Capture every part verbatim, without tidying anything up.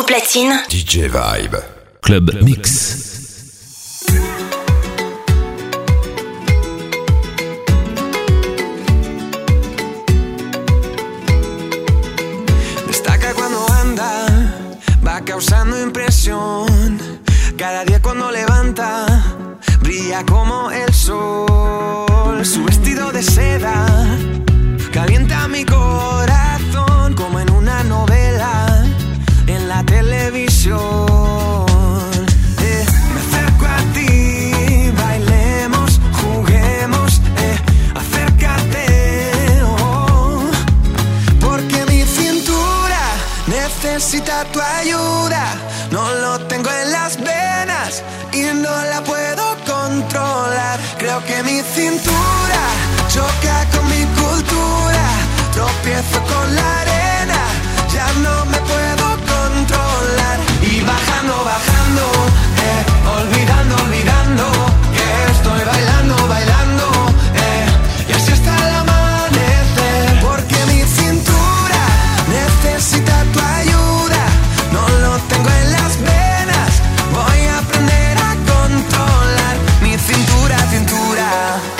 platine, D J Vibe. Club Mix. Destaca cuando anda, va causando impresión. Cada día cuando levanta, brilla como el sol. Su vestido de seda calienta mi corazón como en una novela en la televisión. Eh, me acerco a ti, bailemos, juguemos, eh, acércate, oh, porque mi cintura necesita tu ayuda. No lo tengo en las venas y no la puedo controlar. Creo que mi cintura choca con mi cultura. Tropiezo con la arena, ya no me puedo controlar. Y bajando, bajando, eh, olvidando, olvidando que estoy bailando, bailando, eh, y así hasta el amanecer. Porque mi cintura necesita tu ayuda. No lo tengo en las venas, voy a aprender a controlar mi cintura, cintura.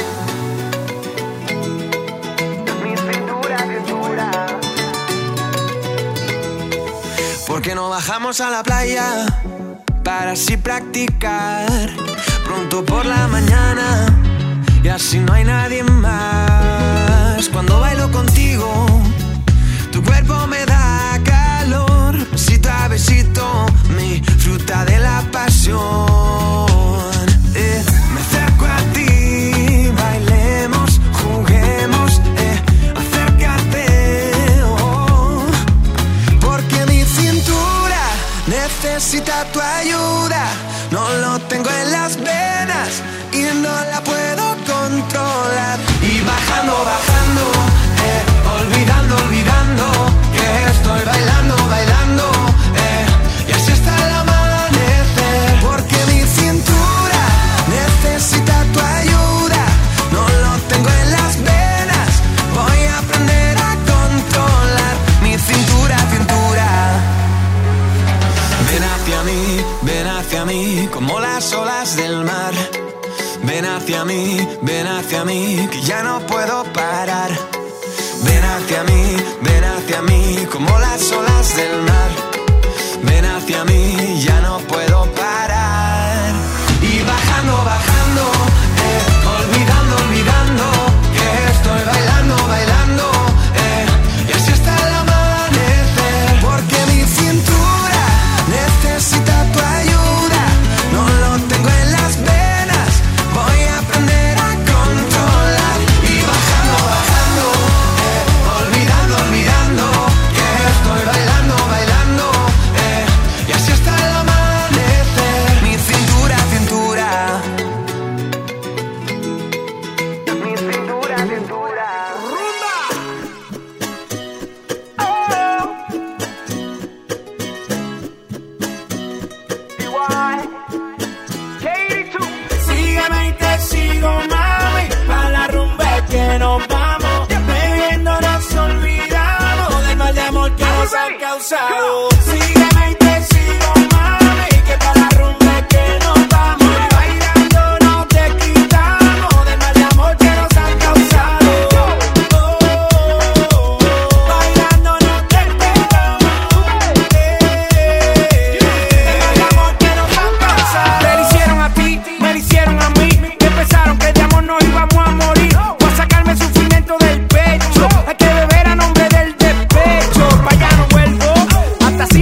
¿Por qué no bajamos a la playa para así practicar pronto por la mañana y así no hay nadie más? Cuando bailo contigo, tu cuerpo me da calor, besito a besito, mi fruta de la pasión. Eh, me acerco a ti, bailemos, juguemos, eh, acércate, oh, porque mi cintura necesita tu ayuda. No lo tengo en las venas y no la puedo controlar. Y bajando, bajando, eh, olvidando, olvidando que estoy bailando, bailando, eh, y así hasta el amanecer. Porque mi cintura necesita tu ayuda. No lo tengo en las venas, voy a aprender a controlar mi cintura, cintura. Ven hacia mí, ven hacia mí, como las olas del mar. Ven hacia mí, ven hacia mí, que ya no puedo parar. Ven hacia mí, ven hacia mí, como las olas del mar. Ven hacia mí, ya no puedo parar. Y bajando, bajando, eh, olvidando, olvidando que estoy bailando, bailando, eh, y así hasta el amanecer. Porque mi cintura necesita tu ayuda. No lo tengo en las venas, voy a aprender a controlar. Y bajando, bajando, eh, olvidando, olvidando que estoy bailando, bailando, eh, y así hasta el amanecer. Mi cintura, cintura. Mi cintura, cintura. Sígueme y te sigo, mami, pa' la rumba que nos vamos. Bebiendo nos olvidamos del mal de amor que nos ha causado. Sígueme y te sigo, mami, que pa' la rumba que nos vamos. Bailando no te quitamos del mal de amor que nos ha causado. Oh, oh, oh, bailando no te quitamos eh, del mal de amor que nos ha causado. Te lo hicieron a ti, me lo hicieron a mí. Que pensaron que de amor nos íbamos a morir. Voy a sacarme el sufrimiento del pecho. Hay que beber a nombre del despecho. Pa' allá no vuelvo hasta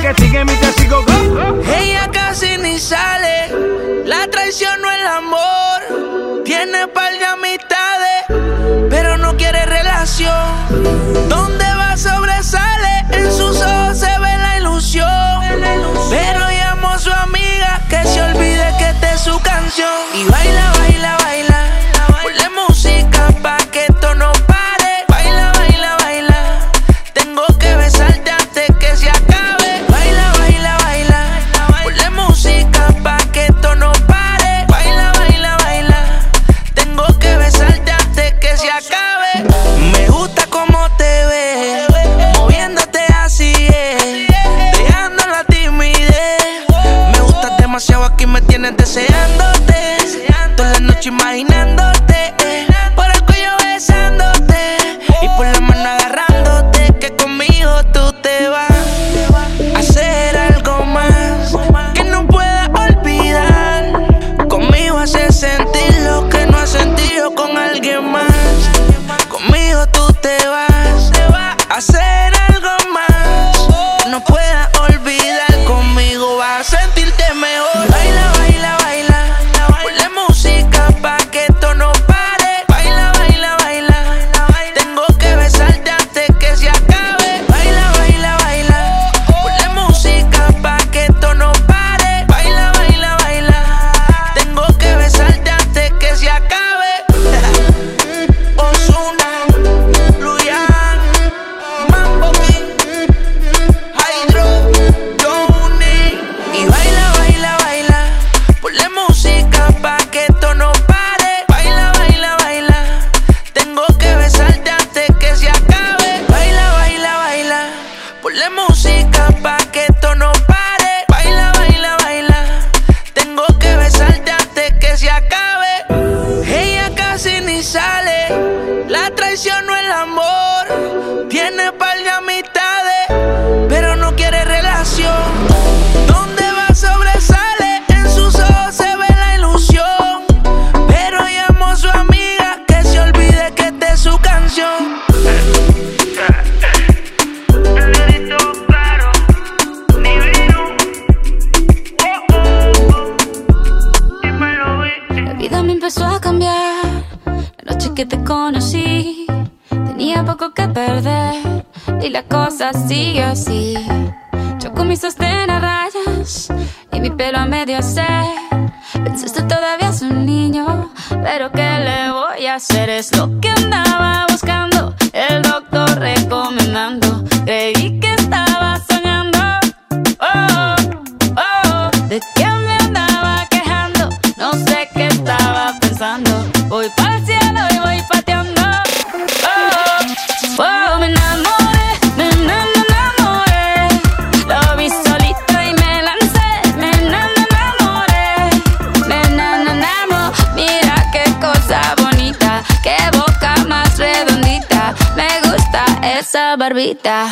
que sígueme y te sigo, go, go. Ella casi ni sale, la traición no el amor. Tiene par de amistades, pero no quiere relación. Donde va sobresale, en sus ojos se ve la ilusión. Pero llamó a su amiga que se olvide que esta es su canción. Y baila, baila, baila, ponle música pa' que esto no pare. Baila, baila, baila, tengo que besarte antes que se acabe. Baila, baila, baila, ponle música pa' que esto no pare. Baila, baila, baila, tengo que besarte antes que se acabe. Me gusta cómo te ves, moviéndote así es, dejando la timidez. Me gustas demasiado, aquí me tienes deseándote, toda la noche imaginándote, por el cuello besándote y por la mano agarrándote, que conmigo tú te vas a hacer algo más que no puedas olvidar. Conmigo haces sentir lo que no has sentido con alguien más. Conmigo tú te vas a hacer algo más que no puedas olvidar. Conmigo vas a sentirte mejor. Baila, baila, baila, ponle música pa' que esto no pare. Baila, baila, baila, tengo que besarte antes que se acabe. Baila, baila, baila, ponle música pa' que esto no pare. Baila, baila, baila, tengo que besarte antes que se acabe. Ozuna, Luyan, Mambo King, Hydro, Johnny. Y baila, baila, baila, ponle música pa' que esto no pare. Baila, baila, baila, tengo que besarte antes que se acabe. Baila, baila, baila, ponle música pa' que esto no pare. Baila, baila, baila, tengo que besarte antes que se acabe. Ella casi ni sale, la traición no el amor. Tiene par de amistades, pero no quiere relación. Donde va sobresale, en sus ojos se ve la ilusión. Pero llamó a su amiga que se olvide que esta es su canción. La vida me empezó a cambiar la noche que te conocí. Tenía poco que perder y la cosa sigue así. Yo con mi sostén a rayas y mi pelo a medio hacer. Pensaste todavía es un niño, pero ¿qué le voy a hacer? Es lo que andaba buscando, el doctor recomendando. Creí que estaba soñando, oh, oh, de que me andaba quejando. No sé qué estaba pensando. Voy para el cielo y voy pateando, oh, oh, me enamoré, me enamoré. Lo vi solito y me lancé. Me enamoré, me enamoré. Mira qué cosa bonita, qué boca más redondita. Me gusta esa barbita.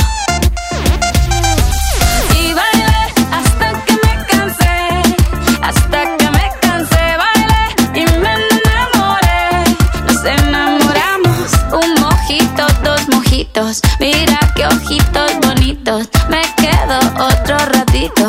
Y bailé hasta que me cansé, hasta que me cansé. Bailé y me enamoré. Nos enamoramos, un mojito, dos mojitos. Mira qué ojitos bonitos. Me quedo otro ratito.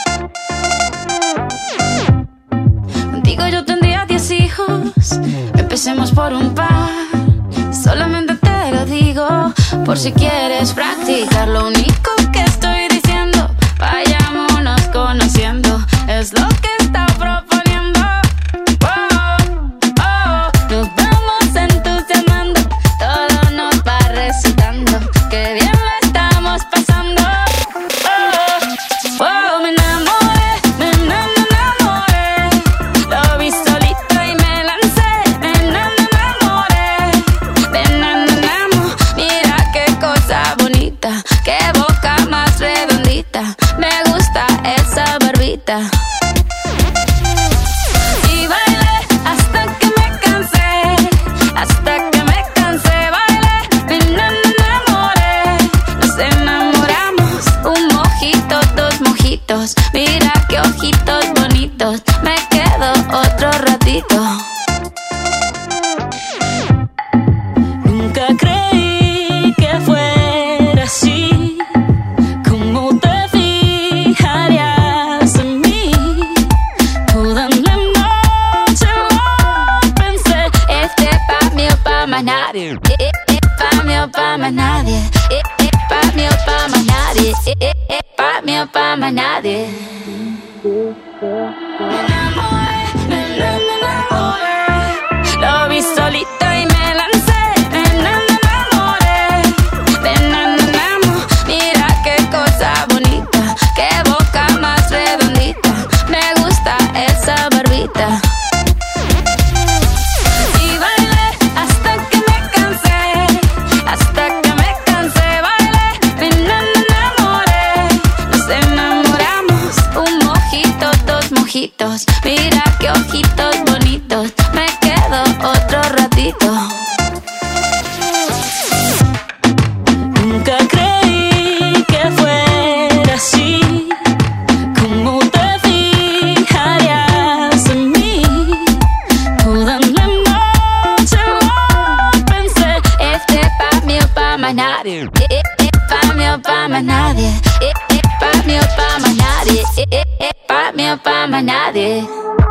Contigo yo tendría diez hijos. Empecemos por un par. Solamente te lo digo por si quieres practicar. Lo único que estoy diciendo, vayámonos conociendo. Es lo que está proponiendo. Oh, oh, nos vamos entusiasmando. Todo nos va recitando. Qué bien lo estamos pasando. Oh, oh, me enamoré, me enamoré. Lo vi solito y me lancé. Me enamoré, me enamoramos. Mira qué cosa bonita, qué boca más redondita. Me gusta esa barbita. Y bailé hasta que me cansé, hasta que me cansé. Bailé, me enamoré. Nos enamoramos, un mojito, dos mojitos. Mira qué ojitos bonitos. Me quedo otro ratito. Nunca creí que fuera así como te vi. pa' más nadie. Me enamoré, me enamoré. Lo vi solito y me lancé. Me enamoré, me enamoré. Mira qué cosa bonita, qué boca más redondita. Me gusta esa barbita. Y bailé hasta que me cansé, hasta que me cansé. Bailé, me enamoré. Nos enamoramos, un mojito, dos mojitos. Mira qué ojitos bonitos. Me quedo otro ratito. Nunca creí que fuera así. ¿Cómo te fijarías en mí? Toda la noche lo pensé. Este pa' mí o pa' más nadie. Eh, eh, pa' mí o pa' más nadie. Eh, eh, pa' mí o pa' más nadie. Eh, eh, eh, pa' mí o pa' más nadie.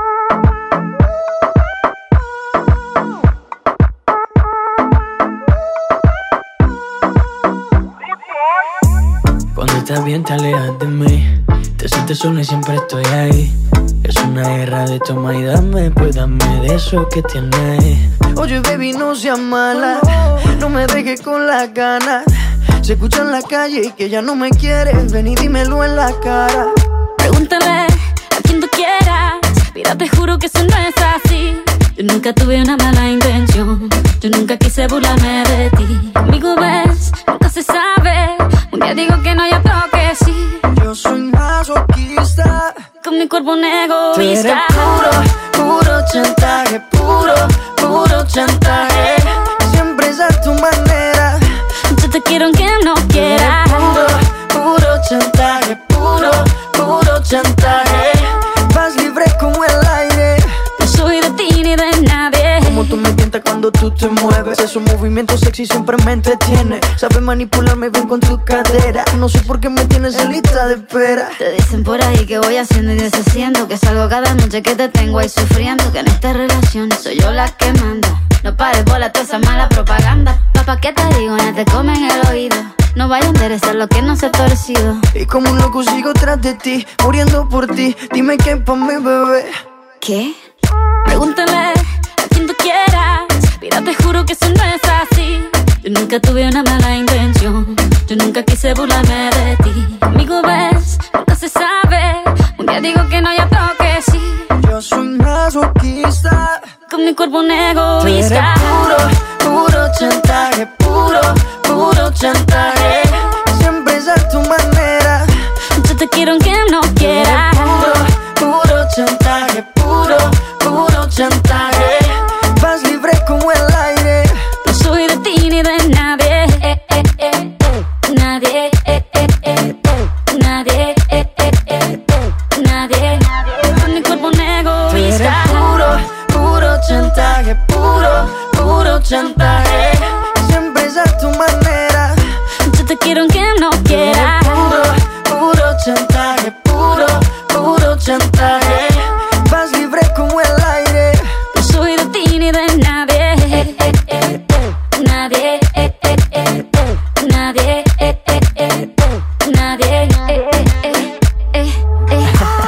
Cuando estás bien te alejas de mí. Te sientes sola y siempre estoy ahí. Es una guerra de toma y dame. Pues dame de eso que tienes. Oye baby, no seas mala. No me dejes con las ganas. Se escucha en la calle y que ya no me quieres. Ven y dímelo en la cara. Pregúntale a quien tú quieras. Mira, te juro que eso no es así. Yo nunca tuve una mala intención. Yo nunca quise burlarme de ti. Conmigo ves, nunca se sabe. Un día digo que no, y otro que sí. Yo soy masoquista. Con mi cuerpo un Tú eres egoísta. puro, puro chantaje. Puro, puro chantaje. Siempre es a tu manera. Yo te quiero aunque no Tú eres quieras. puro, puro chantaje. Puro, puro chantaje. Vas libre como el aire. No soy de ti ni de nadie. Como tú me tientas cuando tú te mueves. Esos movimientos sexy siempre me entretiene. Sabes manipularme bien con tu cadera. No sé por qué me tienes en lista de espera. Te dicen por ahí que voy haciendo y deshaciendo, que salgo cada noche que te tengo ahí sufriendo, que en esta relación soy yo la que manda. No pares bola toda esa mala propaganda. Papá, ¿qué te digo? Ya te comen el oído. No vaya a enderezar lo que no se ha torcido. Y como un loco sigo tras de ti, muriendo por ti. Dime qué pa' mi bebé. ¿Qué? Pregúntale a quien tú quieras. Mira, te juro que eso no es así. Yo nunca tuve una mala intención. Yo nunca quise burlarme de ti. Conmigo ves, nunca se sabe. Un día digo que no, y otro que sí. Yo soy masoquista. Con mi cuerpo un Tú eres egoísta. puro, puro chantaje. Puro, puro chantaje. Siempre es a tu manera. Yo te quiero aunque no Tú eres quieras. puro, puro chantaje. Puro, puro chantaje. Vas libre como el aire. No soy de ti ni de nadie. Eh, eh, eh, eh. Nadie. Eh, eh, eh, eh. Nadie. Eh, eh, eh, eh. Nadie. Con mi cuerpo un Tú eres egoísta. puro, puro chantaje. Puro, puro chantaje. Siempre es a tu manera. Yo te quiero aunque no Tú eres quieras. puro, puro chantaje. Puro, puro chantaje. Vas libre como el aire. No soy de ti ni de nadie. Eh, eh, eh, eh. Nadie. Eh, eh, eh, eh. Nadie. Eh, eh, eh, eh. Nadie. Eh, eh, eh, eh, eh.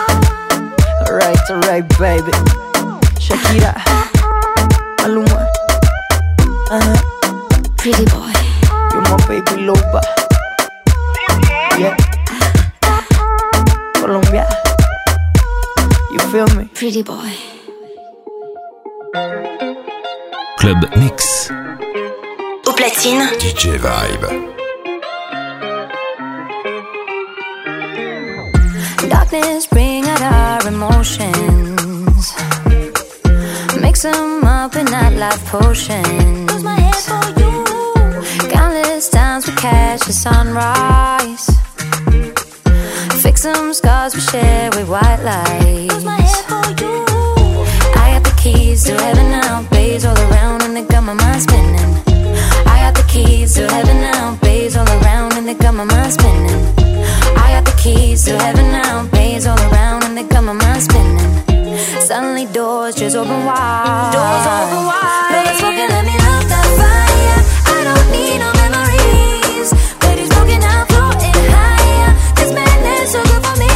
Alright, alright, baby. Shakira, Maluma, uh-huh. Pretty boy. You're my baby loba. Yeah. Colombia. You feel me? Pretty boy. Club Mix. Au platine, D J Vibe. Darkness bring out our emotions. Mix them up in that life potions. Countless times we catch the sunrise. Fix some scars we share with white lights. I got the keys to heaven now. Bays all around and they got my mind spinning. I got the keys to heaven now. Bays all around and they got my mind spinning. I got the keys to heaven now. Bays all around and they got my mind spinning. Suddenly doors just open wide. Doors open wide. No, let's fucking let me love that fire. I don't need no memories. Baby's broken out, floating higher. This madness so good for me.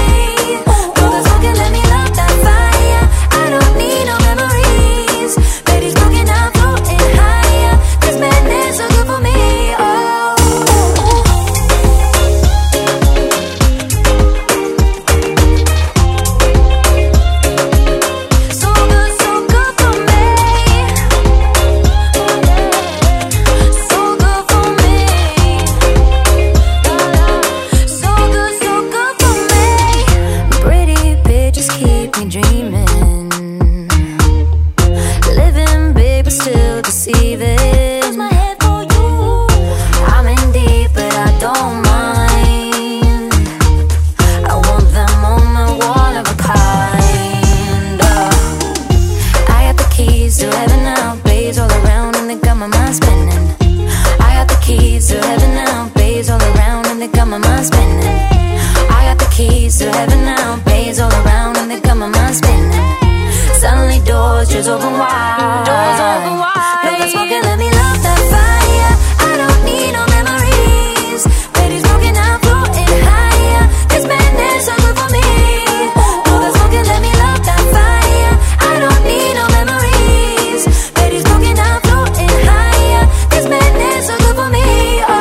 heaven now. Bays all around and they got my mind spinning. Suddenly doors just open wide. Doors open wide. Blow the smoke and let me love that fire. I don't need no memories. Baby's broken out, floating higher. This madness so good for me. Blow the smoke and let me love that fire. I don't need no memories. Baby's broken out, floating higher. This madness so good for me. Oh.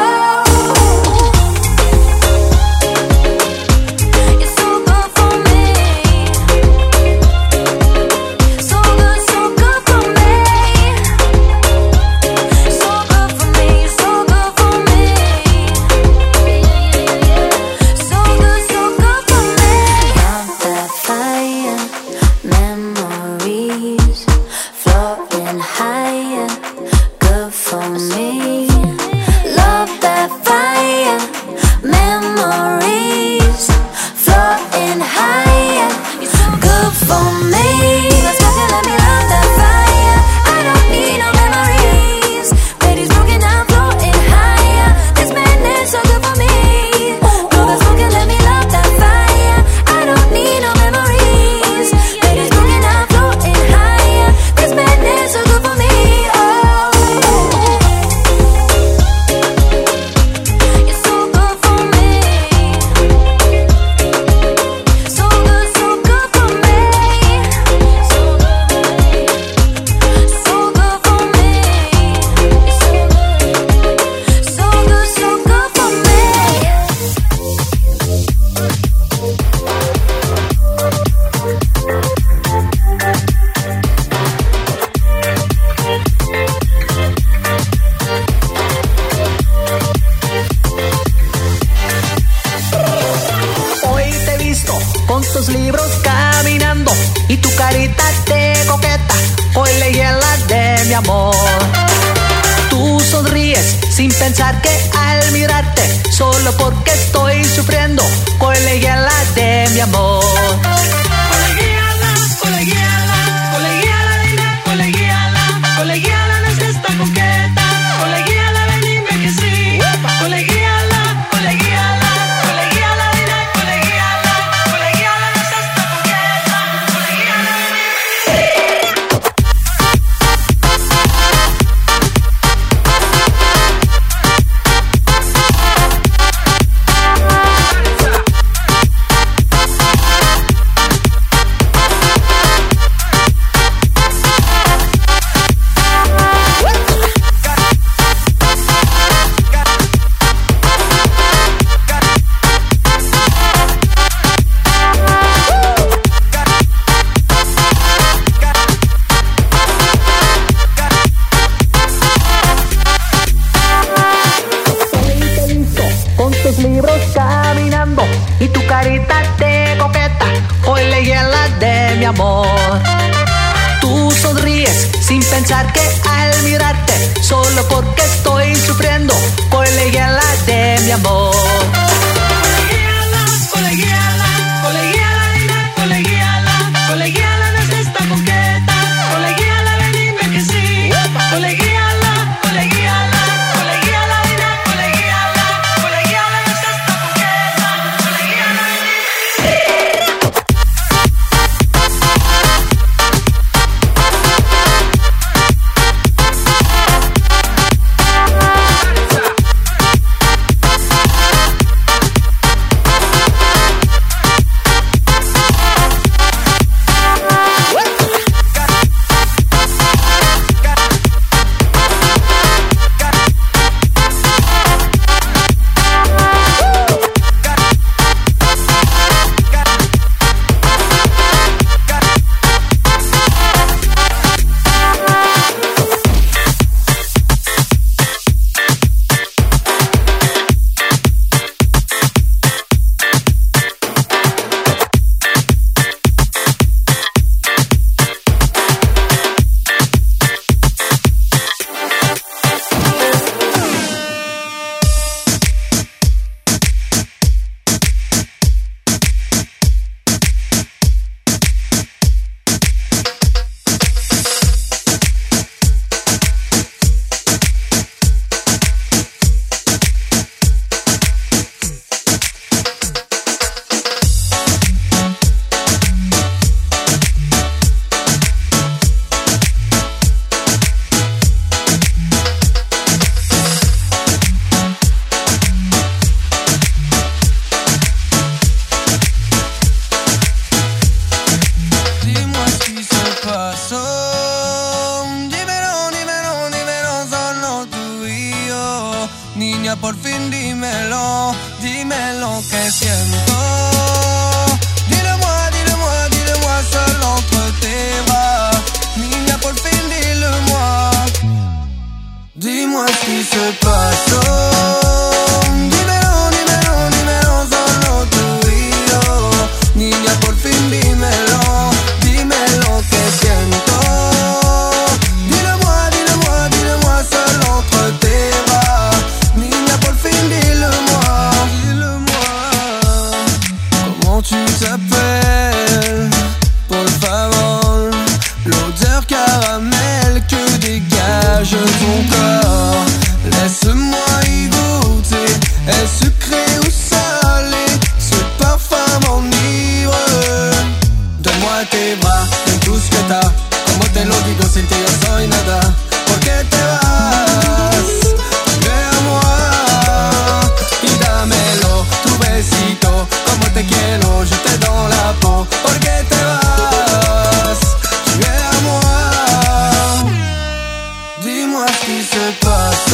m'appelles, pour favor, l'odeur caramel que dégage ton corps. Laisse-moi y goûter, est-ce sucré ou salé? Ce parfum m'enivre. Donne-moi tes bras, donne tout ce que t'as. Como te lo digo sin ti yo soy nada. ¿Por qué te vas? Ven a moi y dámelo, tu besito. Como te quiero, yo te doy la peau. ¿Por qué te vas? Ven a moi. Dis-moi ce qui se passe.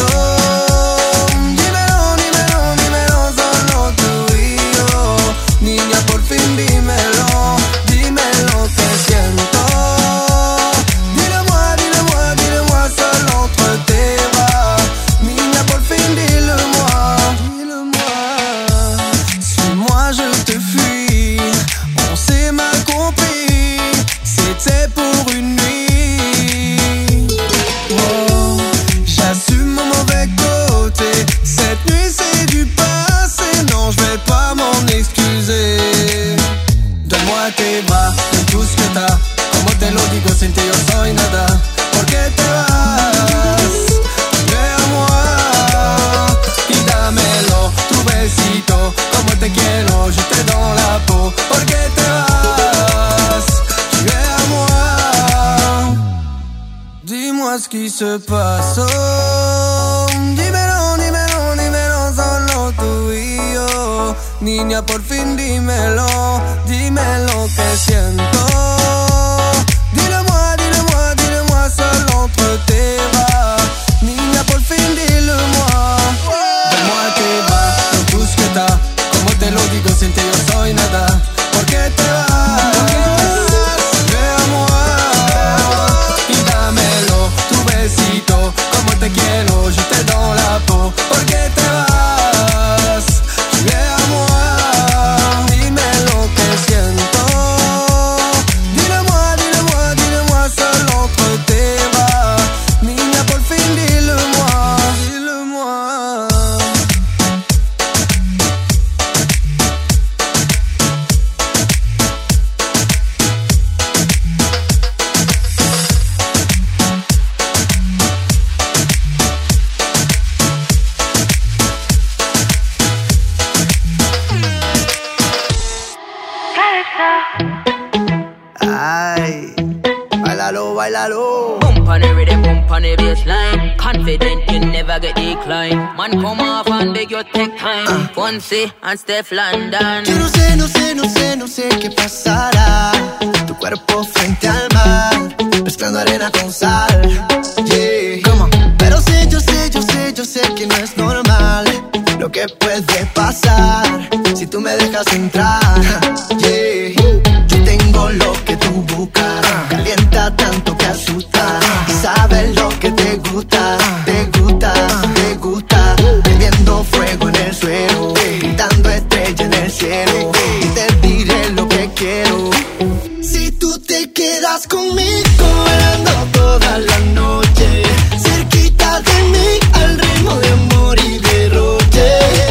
Dímelo, dímelo, dímelo, solo tú y yo. Niña, por fin dímelo, dime lo que siento. Dis-le-moi, dis-le-moi, dis-le-moi, solo entre tes bras. Niña, por fin dis-le-moi, dis-le-moi. Suis-moi, je te fuis, on s'est mal compris. C'était pour une nuit. Oh, j'assume mon mauvais côté. Cette nuit c'est du passé, non je vais pas m'en excuser. Donne-moi tes bras, donne tout ce que t'as. Como te lo digo sin ti yo soy nada. ¿Por qué te vas? Ven a moi y dámelo, tu besito. Como te quiero, yo te doy la peau. ¿Por qué te vas? Ven a moi. Dis-moi ce qui se passe. Dímelo, dímelo, dímelo, solo tú y yo. Niña, por fin dímelo, dime lo que siento. Dis-le-moi, dis-le-moi, dis-le-moi, solo entre tes bras. Niña, por fin dis-le-moi. Donne-moi tes bras, donne tout ce que t'as. Como te lo digo sin ti yo soy nada. ¿Por qué te vas? Ven a moi y dámelo, tu besito. Como te quiero, yo te doy la peau. ¿Por qué te vas? Ven a moi, dime lo que siento. Dis-le-moi, dis-le-moi, dis-le-moi, solo entre tes bras. Niña, por fin dis-le-moi, dis-le-moi. Ay, bailalo, bailalo. Bump on the rhythm, bump on the bassline. Confident you never get declined. Man, come off and beg your take time. Fonse and Steph London. Yo no sé, no sé, no sé, no sé qué pasará. Tu cuerpo frente al mar, mezclando arena con sal. Yeah. Come on. Pero sé, yo sé, yo sé, yo sé que no es normal lo que puede pasar si tú me dejas entrar. Yeah. Yo tengo lo que tú buscas, calienta tanto que asusta. Y sabes lo que te gusta, te gusta, te gusta. Prendiendo fuego en el suelo, gritando estrella en el cielo. Y te diré lo que quiero. Si tú te quedas conmigo, bailando toda la noche, cerquita de mí, al ritmo de amor y derroche.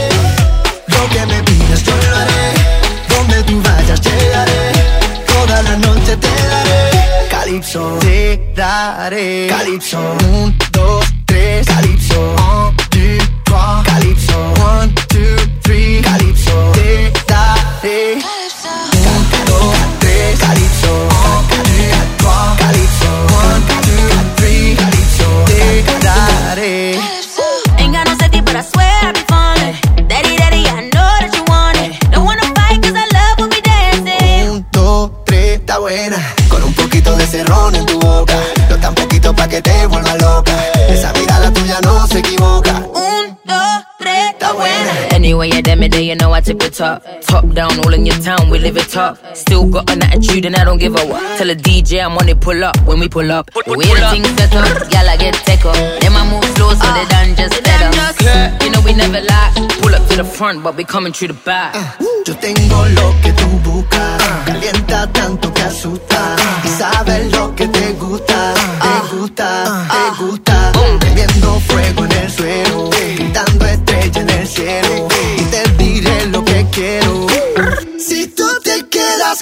Lo que me pidas yo lo haré, donde tú vayas llegaré. Toda la noche te daré calipso, te daré calipso. Un, dos, tres, calipso. Un, two, trois, calipso. One, two, three, calipso. Te daré un, dos, tres, calipso. Un, two, trois, calipso. One, two, three, calipso. Te daré. Ain't got no safety, but I swear I be falling. Daddy, daddy, I know that you want it. Don't wanna fight, cause I love when we dancing. Un, dos, tres, está buena. Con un poquito de cerrón en tu boca. No tan poquito pa' que te vuelva loca. Esa mirada tuya no se equivoca. Un, dos, tres, Está buena. Anyway, you damn it, then you know I tip it top. Top down, all in your town, we live it top. Still got an attitude and I don't give a what. Tell the D J I'm on it, pull up when we pull up. The way the things set up, y'all I get take up. Then I move slow so they done just let up. You know we never lie. Pull up to the front, but we coming through the back. Yo tengo lo que tú buscas, calienta tanto que asusta. Y sabes lo que te gusta, te gusta, te gusta. Prendiendo fuego en el suelo, gritando estrella en el cielo. Y te diré lo que quiero. Si tú te quedas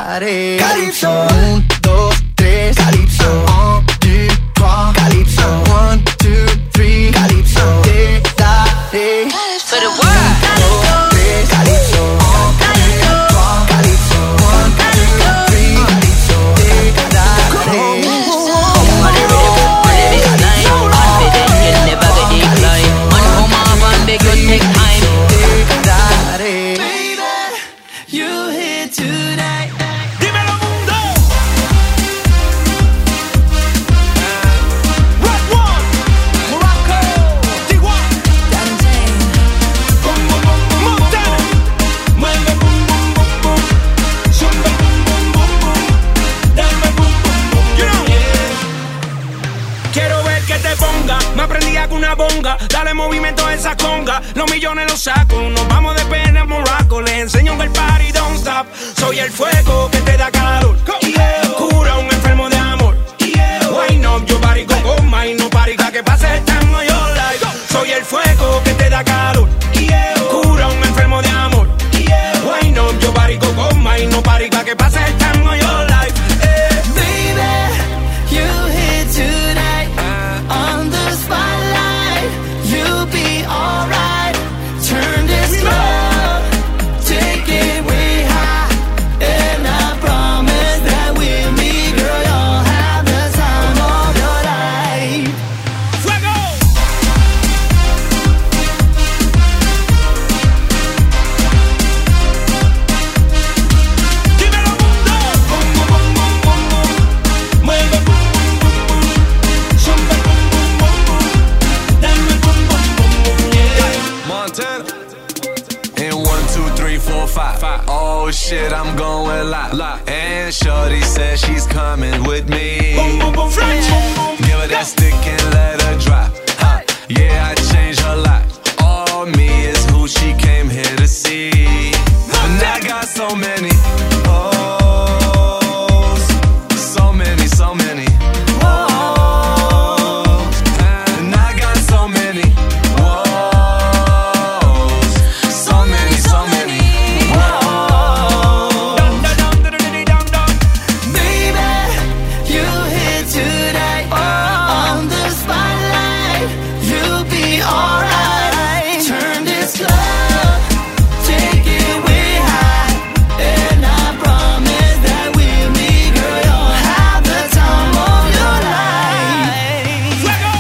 daré. Calypso, un, dos, tres, Calypso. Un, deux, trois, Calypso. One, two, three, Calypso. Te daré. For the world. Dos, tres, Calypso. Un, deux, trois, Calypso. One, two, three, Calypso. Te daré. Beg you take time. Baby, you here tonight. Dímelo, mundo. Red One, Morocco, D one, Boom, boom, boom, boom, Montana. Mueve, boom, boom, boom, boom. Zumba, boom, boom, boom, boom. Dame, boom, boom, boom, you know. Yeah. Quiero ver que te ponga. Me aprendí con una bonga. Dale movimiento a esa conga. Los millones los saco. Nos vamos de pena en Morocco. Les enseño que el party don't stop. Soy el fuego que te da calor. Yeah. Cura un enfermo de amor. Yeah. Why up your body con goma y no parica que pase el tango your life. Soy el fuego que te da calor. Yeah. Cura un enfermo de amor. Yeah. Why up your body con goma y no parica que pase el tango your life. Yeah. Baby, you here tonight. On the spotlight, you'll be alright. Turn this club, take it way high. And I promise that with me, girl, you'll have the time of your life. Fuego. Dímelo, mundo. Boom, boom, boom, boom, boom, boom. Mueve, boom, boom, boom, boom. Zumba, boom, boom, boom, boom. Dame, boom, boom, boom, boom, yeah. Montana. In one, two, three, four, five. Oh shit, I'm going live. And shorty says she's coming with me. Boom, boom, boom, French. Boom, boom. Give her that stick and let her drop. Huh. Yeah, I changed her life. All me is who she came here to see. And I got so many hoes. So many, so many hoes. And I got so many woes. So many, so many woes. Dun, dun, dun, dun, dun, dun, dun. Baby, you here tonight. On the spotlight, you'll be alright. Turn this club, take it way high. And I promise that with me, girl, you'll have the time of your life. Fuego.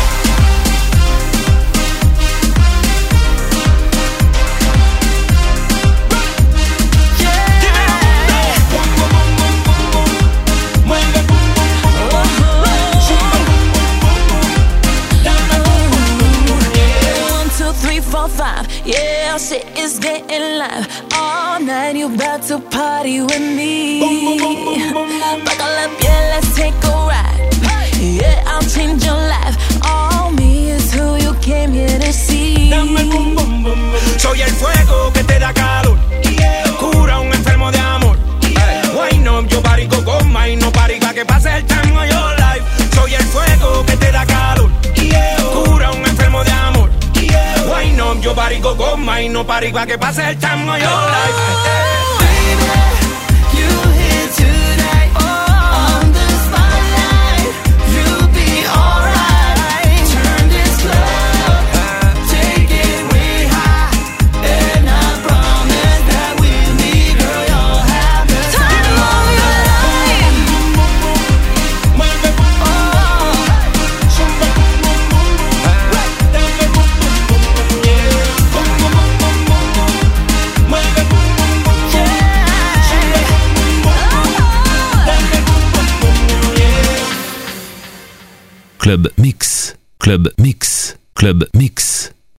Boom, boom, boom, boom, boom, boom. Mueve, boom, boom, boom, boom. Zumba, boom, boom, boom, boom. Dame, boom, boom, boom, boom, yeah. One, two, three, four, five. Yeah, shit is getting live. All night you about to party with me. Boom, boom, boom, boom, boom. Buckle up, yeah, let's take a ride. Yeah, I'll change your life. All me is who you came here to see. Dame boom, boom, boom, boom. Soy el fuego que te da calor. Cura un enfermo de amor. Wine up your body con goma y no parica que pase el tango your life. Soy el fuego que te da calor. Cura un enfermo de amor. Wine up your body con goma y no parica que pase el tango your life. Baby, you here tonight. On the spotlight, you'll be alright. Turn this club, take it way high. And I promise that with me, girl, you'll have the time of your life. Mueve boom, boom, boom. Zumba, boom, boom, boom, boom. Dame boom, boom, boom, boom, yeah. Boom, boom, boom, boom, boom, boom. Mueve boom, boom, boom, boom. Zumba, boom, boom, boom, boom. Dame boom, boom, boom, boom, yeah. Club Mix, Club Mix, Club Mix.